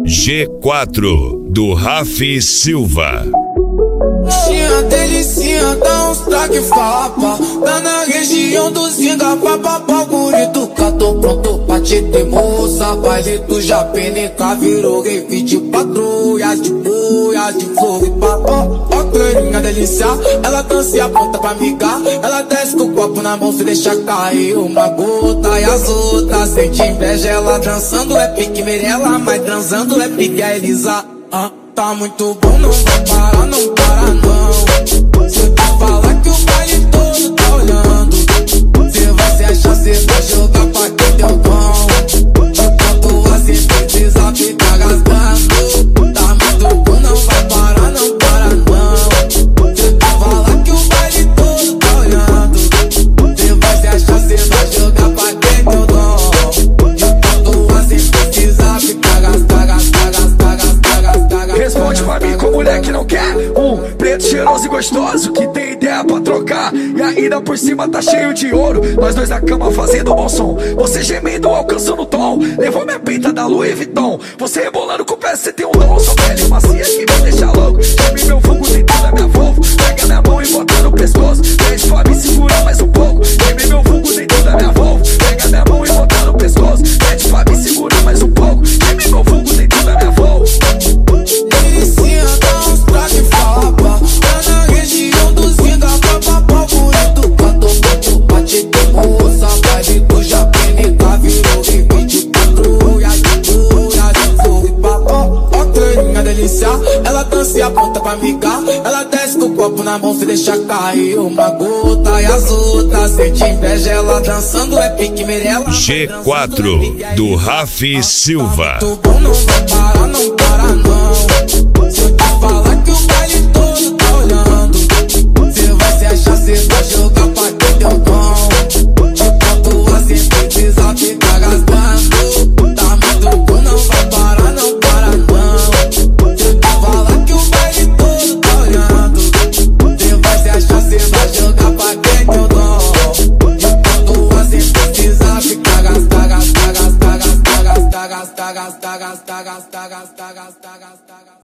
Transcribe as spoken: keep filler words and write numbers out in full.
G quatro, do Rafi Silva. Tinha delicinha, dá uns traque fapa. Tá na região do Zinga, papapá, gurito. Tô pronto pra te ter, moça. Baile do Japenica virou rave de patrulhas, de boias, de flor e papó. Ó, clarinha delícia, ela dança e aponta pra amigar. Ela desce com o copo na mão, se deixa cair uma gota. E as outras sente inveja, ela dançando é pique Mirella, mas transando é pique a Elisa. Ah, tá muito bom, não vai parar, não para não. Se eu te falar que o baile todo tá olhando, cê vai se achar, cê vai jogar pra quem deu bom. Enquanto assim precisa ficar rasgando. Tá muito bom, não vai parar, não para não. Se eu te falar que o baile todo tá olhando, cê vai se achar, cê vai jogar pra quem deu dom. Enquanto assim precisa ficar gastar, gastar, gastar, gastar, gastar, gastar. Responde pra mim com mulher que não quer um preto cheiroso e gostoso, que tem ideia pra trocar e ainda por cima tá cheio de ouro. Nós dois na cama fazendo bom som, você gemendo, alcançando o tom. Levou minha peita da Louis Vuitton, você rebolando com o pé, cê tem um dom. Sou pele macia que me deixa louco, chame meu fogo dentro da minha Volvo. Pega minha mão e bota no pescoço, pede pra me segurar mais um pouco. Chame meu fogo dentro da minha Volvo. Pega minha mão e bota no pescoço, pede pra me segurar mais um pouco. Chame meu fogo dentro da minha Volvo. Delicinha, dá uns traque fapa. Tá na região do Zinga, papapá, bonito. Canto muito pra te ter, moça. Baile do Japenica virou rave de patrulha, de boias, de flor e papó. Ó, clarinha delícia, ela dança e aponta pra amigar. Ela desce com o copo na mão, se deixa cair uma gota. E as outras sente inveja, ela dançando é pique Mirella. G quatro, do Rafi Silva. Muito bom, não vai parar, não para não. Se eu te falar que o baile todo tá olhando, cê vai se achar, cê vai jogar pra quem deu dom. Enquanto assim precisa ficar gastando. Tá muito bom, não vai parar, não para não. Se eu te falar que o baile todo tá olhando, cê vai se achar, cê vai jogar pra quem deu dom. Enquanto assim precisa ficar gastar, gastar, gastar, gastar, gastar, gastar, gastar, gastar, gastar, gastar, gastar, gastar, gastar.